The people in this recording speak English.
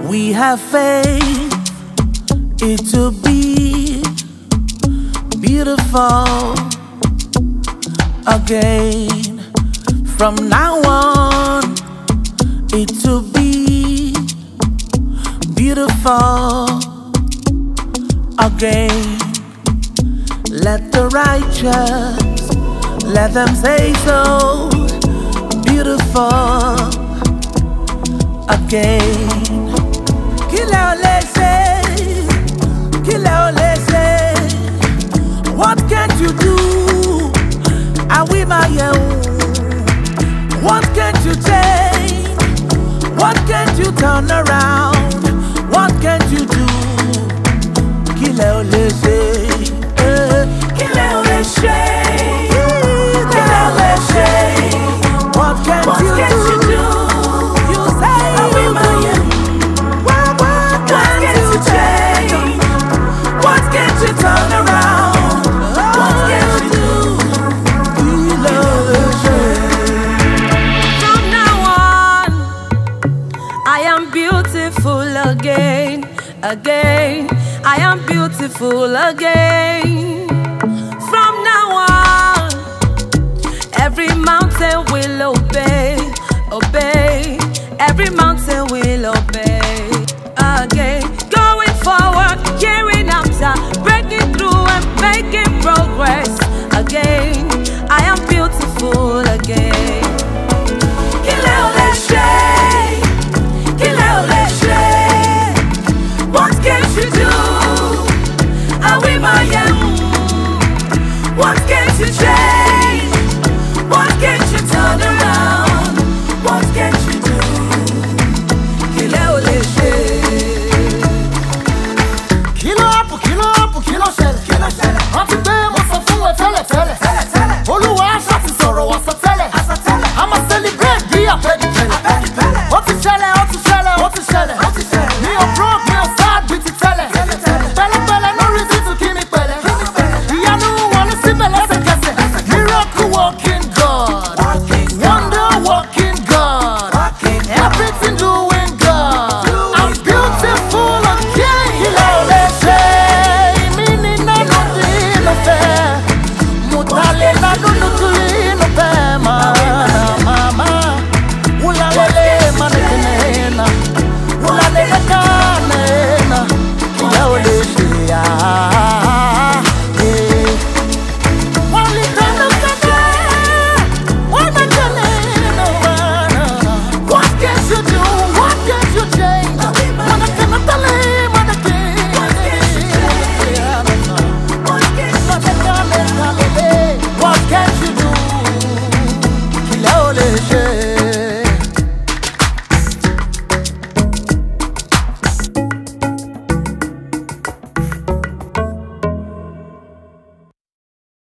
We have faith it to be beautiful again. From now on, it to be beautiful again. Let the righteous, let them say so. Beautiful again. What can't you do? What can't you change? What can't you turn around? What can't you do? What can't you do? You say what can't you change? What can't you turn around? What can't you do? From now on, I am beautiful again, again. I am beautiful again.